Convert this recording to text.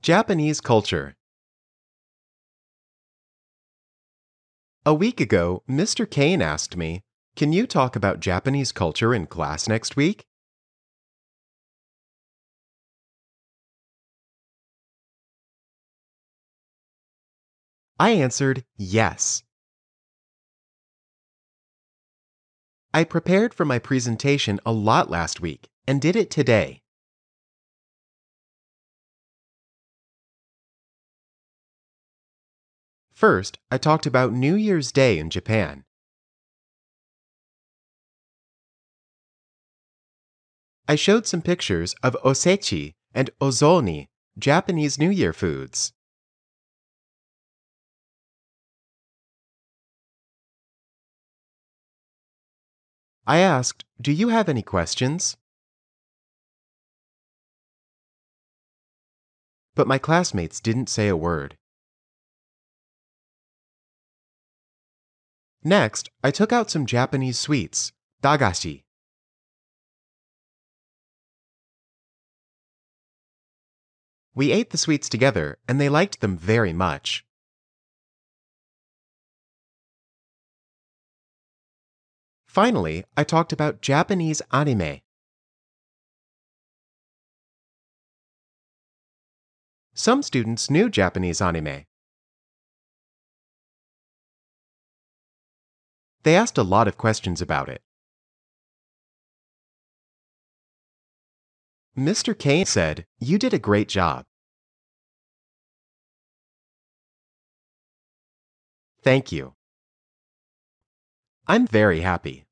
Japanese culture. A week ago, Mr. Kane asked me, "Can you talk about Japanese culture in class next week?" I answered yes. I prepared for my presentation a lot last week and did it today. First, I talked about New Year's Day in Japan. I showed some pictures of osechi and ozoni, Japanese New Year foods. I asked, "Do you have any questions?" But my classmates didn't say a word. Next, I took out some Japanese sweets, dagashi. We ate the sweets together, and they liked them very much. Finally, I talked about Japanese anime. Some students knew Japanese anime. They asked a lot of questions about it. Mr. Kane said, "You did a great job." Thank you. I'm very happy.